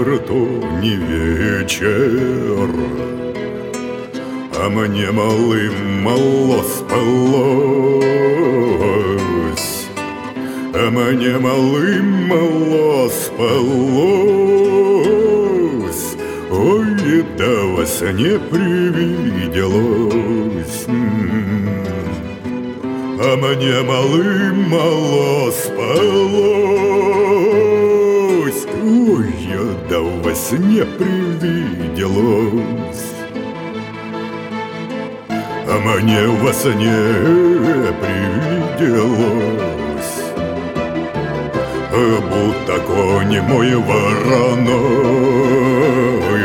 вечер, то не вечер, а мне малым мало спалось, а мне малым мало спалось. Ой, да во сне привиделось, а мне малым мало спалось. Ой, да во сне привиделось, а мне во сне привиделось, будто конь мой вороной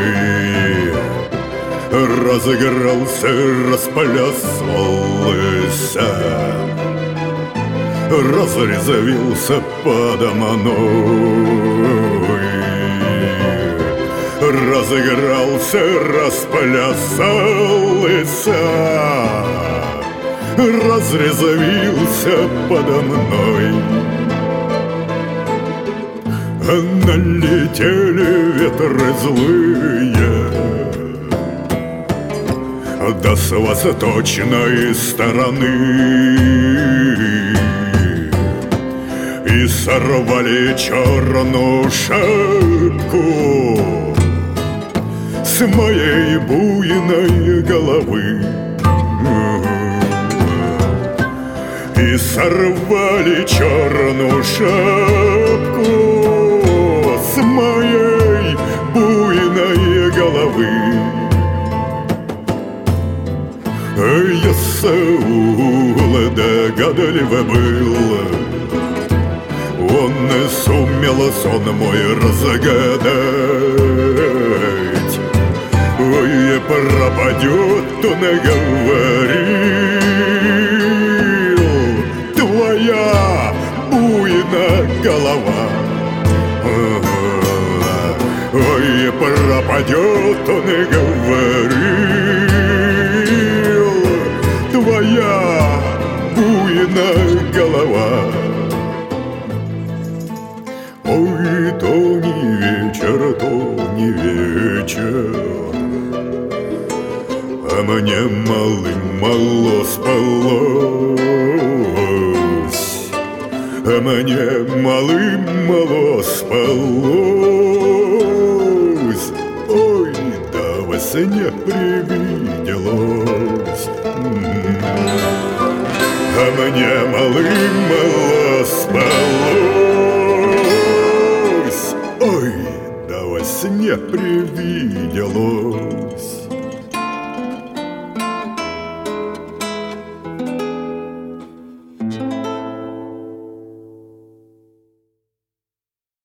разыгрался, распоясался, разрезвился подо мной, разыгрался, распоясался, разрезвился подо мной. Налетели ветры злые, да с восточной стороны, и сорвали черную шапку с моей буйной головы, и сорвали черную шапку с моей буйной головы. Я Саул догадлив был, он не сумел сон мой разгадать. Ой, пропадет, он говорил, твоя буйная голова. Ой, пропадет, он говорил, твоя буйная голова. Ой, то не вечер, то не вечер, а мне малым мало спалось, а мне малым мало спалось. Ой, да во сне привиделось, а мне малым мало спалось. Ой, да во сне привиделось.